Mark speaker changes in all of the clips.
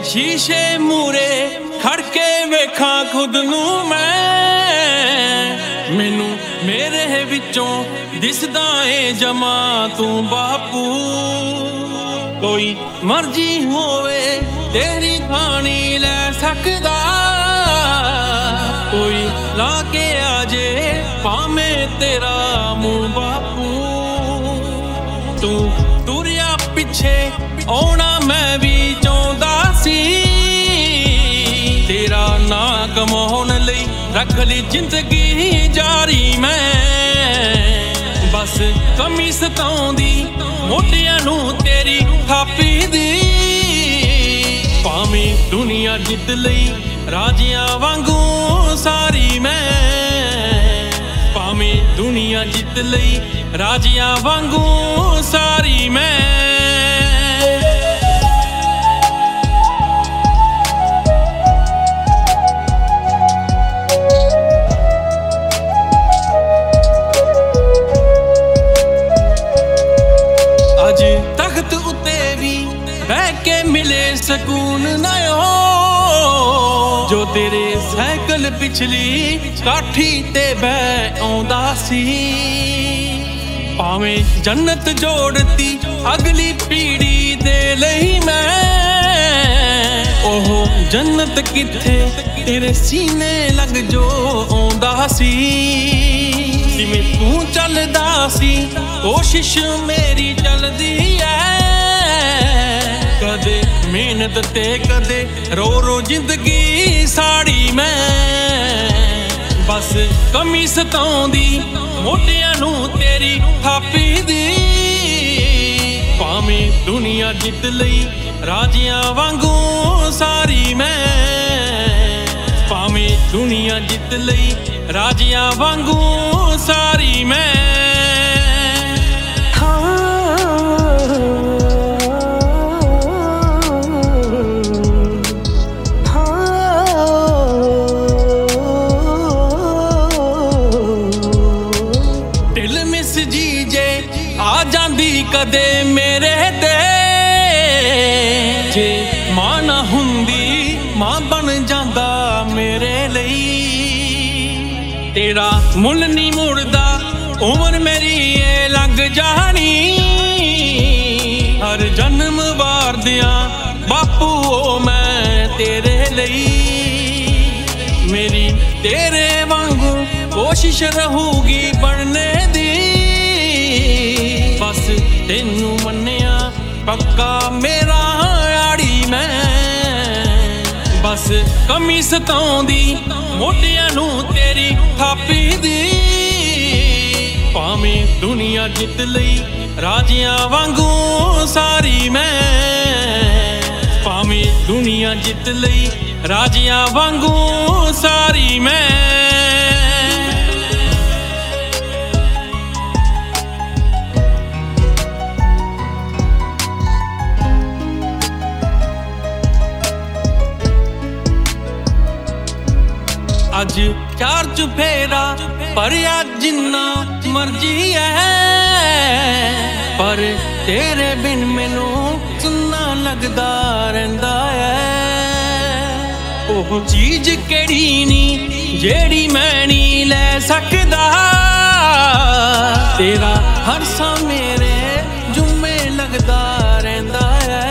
Speaker 1: शीशे मूरे खड़ के वेखा खुद नूं मैनू मेरे विचों दिसदा ए जमा तू बापू। कोई मर्जी होवे तेरी खानी लै सकदा, कोई ला के आजे भावें तेरा मुंह बापू। तू तुरिया पिछे आउणा मैं भी चाहुंदा सी, तेरा ना कमाउण लई रख ली जिंदगी जारी मैं। बस कमी सताउंदी मोढियां नूं तेरी थापी दी, भावें दुनिया जित लई राजियां वांगू सारी मैं। भावें दुनिया जित लई राजियां वांगू सारी मैं। अज तख्त उत्ते भी बह के मिले सकून नयो, जो तेरे साइकिल पिछली काठी ते बह आउंदा सी। भावें जन्नत जोड़ती अगली पीढ़ी दे लई मैं, ओह जन्नत किथे तेरे सीने लग जो आउंदा सी। जिवें तू चलदा सी कोशिश मेरी चलदी है, कदे मेहनत ते कदे रो रो जिंदगी साड़ी मैं। बस कमी सताउंदी मोढियां नूं तेरी थापी दी, भावें दुनिया जित लई राजियां वांगू सारी मैं। भावें दुनिया जित लई राजियां वांगू सारी मैं। आ जांदी कदे मेरे ते, जे मां ना हुंदी मां बन जांदा मेरे लई। तेरा मुल नहीं मुड़दा उम्र मेरी ये लंघ जानी, हर जन्म वार दियां बापू मैं तेरे लई। मेरी तेरे वांगू कोशिश रहूगी बनने दी, बस तेनू मन्निया पक्का मेरा आड़ी मैं। बस कमी सताउंदी मोढियां नूं तेरी थापी दी, भावें दुनिया जित लई राजियां वांगू सारी मैं। भावें दुनिया जित लई राजियां वांगू सारी मैं। अज चार चुफेरा भरिया जिन्ना मर्जी है, पर तेरे बिन मैनू सुन्ना लगदा रहिंदा है। ओह चीज केड़ी नी जेड़ी मैं नी लै सकदा, तेरा हर सा मेरे जुम्मे लगदा रहिंदा है।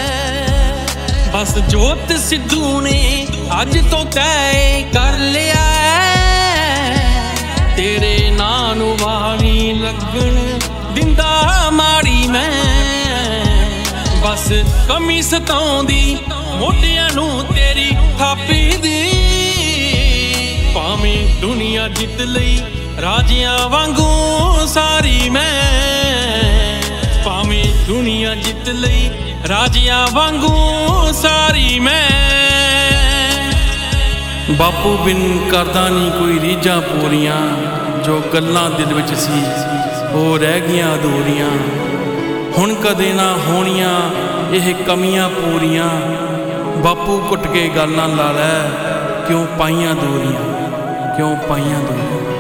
Speaker 1: बस जोत सिद्धू ने अज तो तय कर लिया है, तेरे नां नूं वारी लगन दिंदा माड़ी मैं। बस कमी सताउंदी मोढियां नूं तेरी थापी दी, भावें दुनिया जित लई राजियां वांगू सारी मैं। भावें दुनिया जित लई राजियां वांगू सारी मैं।
Speaker 2: बापू बिन करदा नहीं कोई रीझां पूरियां, जो गल्लां दिल विच सी वो रह गईयां अधूरियां। हुण कदे ना होणियां ਇਹ कमियां पूरियां, बापू घुट के गल ना ला लै क्यों पाइयां दूरियां, क्यों पाइयां दूरियां।